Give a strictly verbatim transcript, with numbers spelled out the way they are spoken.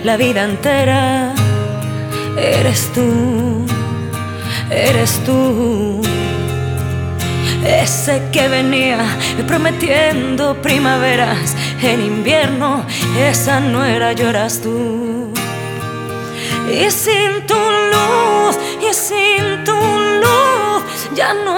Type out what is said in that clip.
la vida entera. Eres tú, eres tú, ese que venía prometiendo primaveras en invierno. Esa no era yo, eras tú. Y sin tu luz, y sin tu luz, ya no